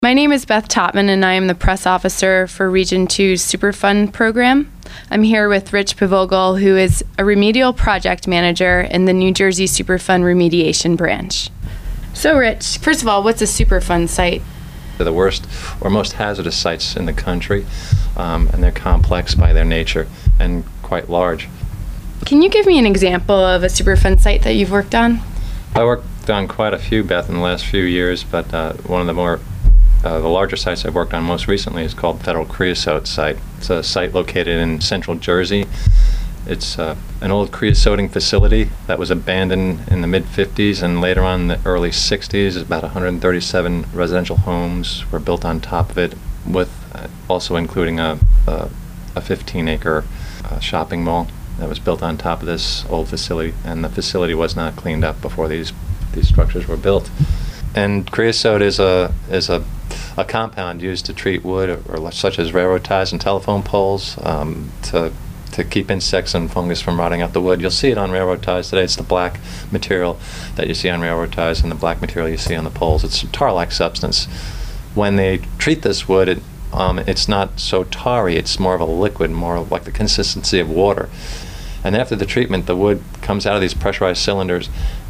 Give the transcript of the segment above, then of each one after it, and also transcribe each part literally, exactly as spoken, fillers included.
My name is Beth Topman, and I am the press officer for Region two's Superfund program. I'm here with Rich Pavogel, who is a remedial project manager in the New Jersey Superfund remediation branch. So Rich, first of all, what's a Superfund site? They're the worst or most hazardous sites in the country, um, and they're complex by their nature and quite large. Can you give me an example of a Superfund site that you've worked on? I worked on quite a few, Beth, in the last few years, but uh, one of the more Uh, the larger sites I've worked on most recently is called Federal Creosote Site. It's a site located in central Jersey. It's uh, an old creosoting facility that was abandoned in the mid fifties, and later on in the early sixties, about one hundred thirty-seven residential homes were built on top of it, with uh, also including a, a, a fifteen acre uh, shopping mall that was built on top of this old facility, and the facility was not cleaned up before these, these structures were built. And creosote is a is a, a compound used to treat wood, or, or such as railroad ties and telephone poles, um, to to keep insects and fungus from rotting out the wood. You'll see it on railroad ties today. It's the black material that you see on railroad ties and the black material you see on the poles. It's a tar-like substance. When they treat this wood, it, um, it's not so tarry. It's more of a liquid, more like the consistency of water. And after the treatment, the wood comes out of these pressurized cylinders,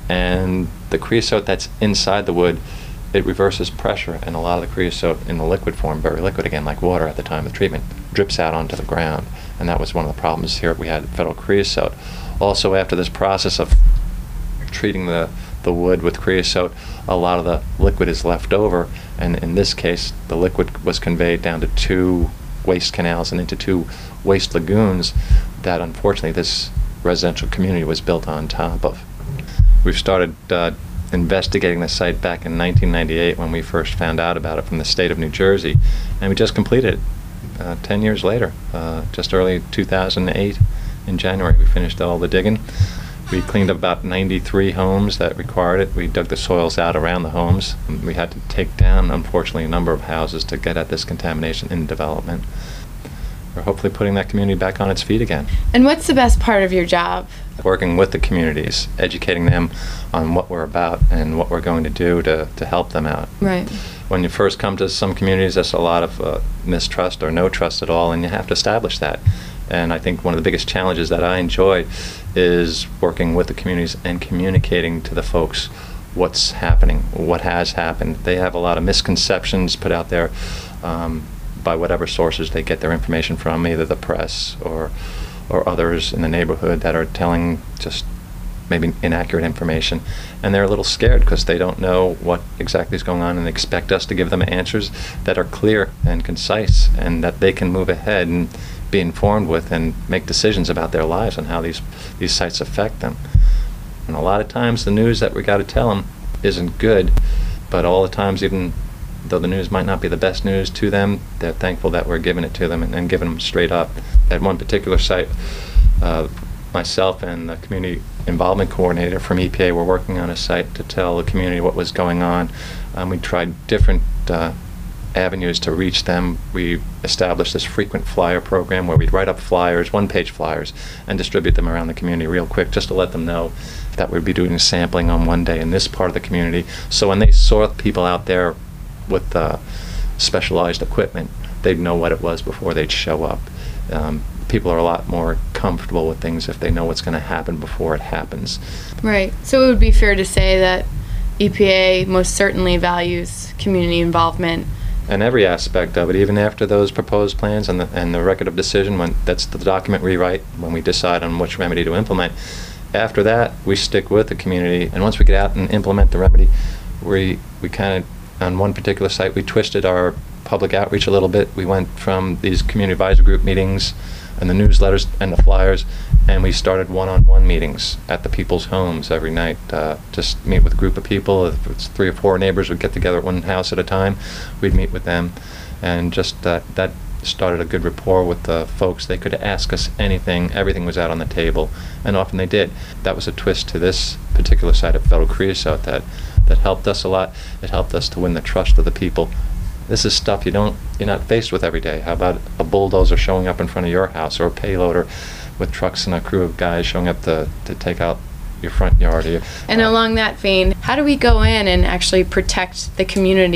and the creosote that's inside the wood, it reverses pressure, and a lot of the creosote in the liquid form, very liquid again, like water at the time of treatment, drips out onto the ground. And that was one of the problems here we had at Federal Creosote. Also, after this process of treating the, the wood with creosote, a lot of the liquid is left over, and in this case, the liquid was conveyed down to two waste canals and into two waste lagoons that unfortunately this residential community was built on top of. We've started uh, investigating the site back in nineteen ninety-eight when we first found out about it from the state of New Jersey, and we just completed it uh, ten years later, uh, just early two thousand eight in January. We finished all the digging. We cleaned up about ninety-three homes that required it. We dug the soils out around the homes. We had to take down, unfortunately, a number of houses to get at this contamination in development. We're hopefully putting that community back on its feet again. And what's the best part of your job? Working with the communities, educating them on what we're about and what we're going to do to, to help them out. Right. When you first come to some communities, there's a lot of uh, mistrust or no trust at all, and you have to establish that. And I think one of the biggest challenges that I enjoy is working with the communities and communicating to the folks what's happening, what has happened. They have a lot of misconceptions put out there um, by whatever sources they get their information from, either the press or or others in the neighborhood that are telling just maybe inaccurate information. And they're a little scared because they don't know what exactly is going on, and they expect us to give them answers that are clear and concise and that they can move ahead and be informed with and make decisions about their lives and how these, these sites affect them. And a lot of times the news that we got to tell them isn't good, but all the times, even though the news might not be the best news to them, they're thankful that we're giving it to them and, and giving them straight up. At one particular site, uh, myself and the community involvement coordinator from E P A were working on a site to tell the community what was going on. Um, we tried different uh, avenues to reach them. We established this frequent flyer program where we'd write up flyers, one-page flyers, and distribute them around the community real quick just to let them know that we'd be doing sampling on one day in this part of the community. So when they saw people out there with uh, specialized equipment, they'd know what it was before they'd show up. Um, people are a lot more comfortable with things if they know what's going to happen before it happens. Right. So it would be fair to say that E P A most certainly values community involvement. And every aspect of it, even after those proposed plans and the, and the record of decision, when that's the document rewrite, when we decide on which remedy to implement. After that, we stick with the community, and once we get out and implement the remedy, we we kind of, on one particular site, we twisted our public outreach a little bit. We went from these community advisor group meetings and the newsletters and the flyers, and we started one-on-one meetings at the people's homes every night. Uh, just meet with a group of people. If it's three or four neighbors, we'd get together at one house at a time. We'd meet with them, and just uh, that started a good rapport with the folks. They could ask us anything. Everything was out on the table, and often they did. That was a twist to this particular site of Federal Creosote that that helped us a lot. It helped us to win the trust of the people. This is stuff you don't, you're not faced with every day. How about a bulldozer showing up in front of your house, or a payloader with trucks and a crew of guys showing up to, to take out your front yard? Or your, and uh, along that vein, how do we go in and actually protect the community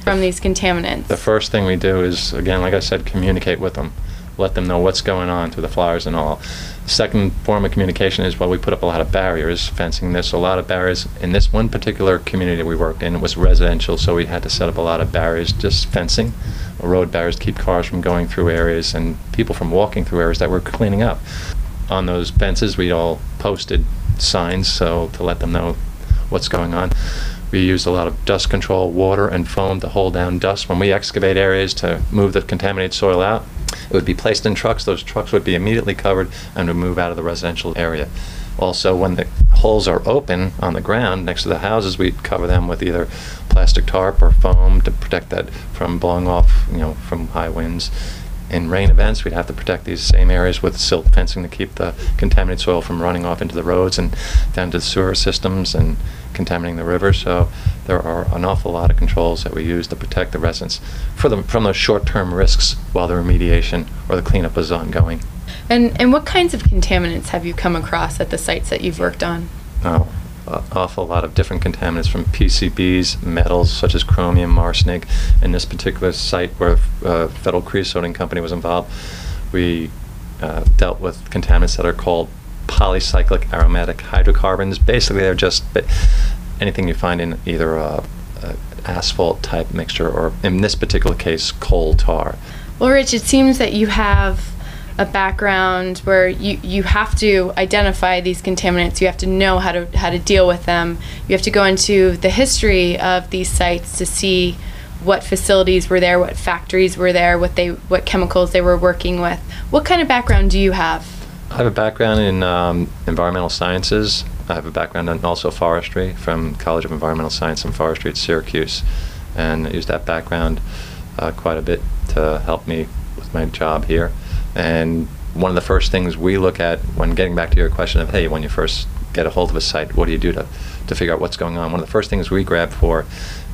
from these contaminants? The first thing we do is, again, like I said, communicate with them. Let them know what's going on through the flyers and all. Second form of communication is, well, we put up a lot of barriers, fencing this, a lot of barriers. In this one particular community we worked in, it was residential, so we had to set up a lot of barriers, just fencing, road barriers to keep cars from going through areas and people from walking through areas that we're cleaning up. On those fences, we all posted signs, so to let them know what's going on. We used a lot of dust control, water and foam to hold down dust. When we excavate areas to move the contaminated soil out, it would be placed in trucks. Those trucks would be immediately covered and would move out of the residential area. Also, when the holes are open on the ground next to the houses, we cover them with either plastic tarp or foam to protect that from blowing off, you know, from high winds. In rain events, we'd have to protect these same areas with silt fencing to keep the contaminated soil from running off into the roads and down to the sewer systems and contaminating the river. So there are an awful lot of controls that we use to protect the residents for the, from those short-term risks while the remediation or the cleanup is ongoing. And, and what kinds of contaminants have you come across at the sites that you've worked on? Oh, an awful lot of different contaminants, from P C Bs, metals such as chromium, arsenic. In this particular site where uh, Federal Creosoting Company was involved, we uh, dealt with contaminants that are called polycyclic aromatic hydrocarbons. Basically, they're just anything you find in either a, a asphalt type mixture or, in this particular case, coal tar. Well, Rich, it seems that you have a background where you, you have to identify these contaminants. You have to know how to how to deal with them. You have to go into the history of these sites to see what facilities were there, what factories were there, what they what chemicals they were working with. What kind of background do you have? I have a background in um, environmental sciences. I have a background in also forestry from College of Environmental Science and Forestry at Syracuse, and I used that background uh, quite a bit to help me with my job here. And one of the first things we look at when getting back to your question of, hey, when you first get a hold of a site, what do you do to, to figure out what's going on? One of the first things we grab for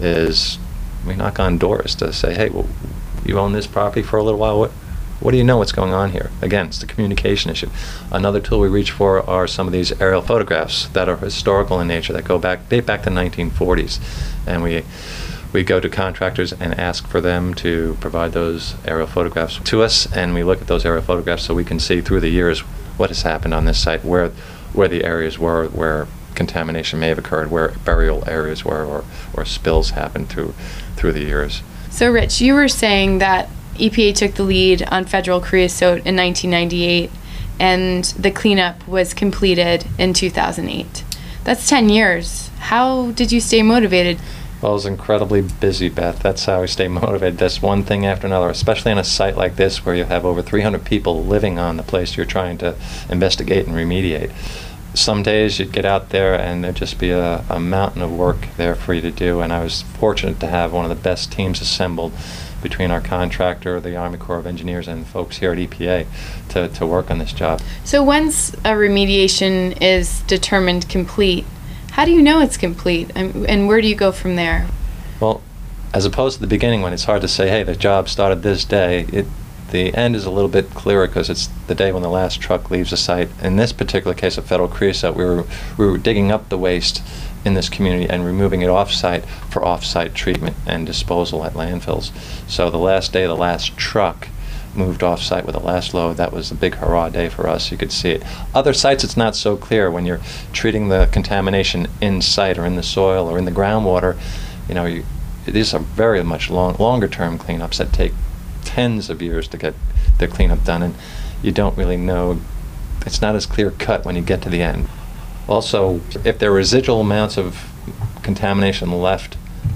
is we knock on doors to say, hey, well, you own this property for a little while. What, what do you know what's going on here? Again, it's the communication issue. Another tool we reach for are some of these aerial photographs that are historical in nature, that go back, date back to the nineteen forties. And we We go to contractors and ask for them to provide those aerial photographs to us, and we look at those aerial photographs so we can see through the years what has happened on this site, where where the areas were, where contamination may have occurred, where burial areas were, or, or spills happened through through the years. So, Rich, you were saying that E P A took the lead on federal creosote in nineteen ninety-eight, and the cleanup was completed in two thousand eight. That's ten years. How did you stay motivated? Well, I was incredibly busy, Beth. That's how I stay motivated. That's one thing after another, especially on a site like this where you have over three hundred people living on the place you're trying to investigate and remediate. Some days you'd get out there and there'd just be a, a mountain of work there for you to do, and I was fortunate to have one of the best teams assembled between our contractor, the Army Corps of Engineers, and folks here at E P A to, to work on this job. So once a remediation is determined complete, how do you know it's complete, and, and where do you go from there? Well, as opposed to the beginning when it's hard to say, hey, the job started this day, it, the end is a little bit clearer because it's the day when the last truck leaves the site. In this particular case of Federal Creosote, we were, we were digging up the waste in this community and removing it off-site for off-site treatment and disposal at landfills. So the last day, the last truck moved off-site with the last load. That was a big hurrah day for us. You could see it. Other sites, it's not so clear. When you're treating the contamination in-site or in the soil or in the groundwater, you know, you, these are very much long, longer-term cleanups that take tens of years to get the cleanup done, and you don't really know. It's not as clear-cut when you get to the end. Also, if there are residual amounts of contamination left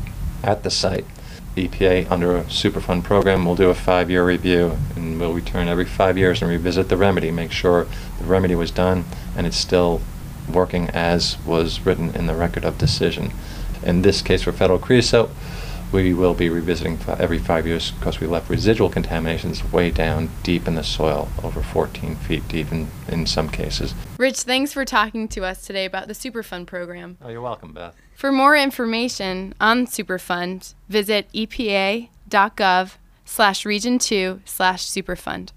at the site, E P A, under a Superfund program, will do a five-year review, and we'll return every five years and revisit the remedy, make sure the remedy was done and it's still working as was written in the record of decision. In this case, for Federal Creosote, we will be revisiting every five years because we left residual contaminations way down deep in the soil, over fourteen feet deep in, in some cases. Rich, thanks for talking to us today about the Superfund program. Oh, you're welcome, Beth. For more information on Superfund, visit E P A dot gov slash region two slash Superfund.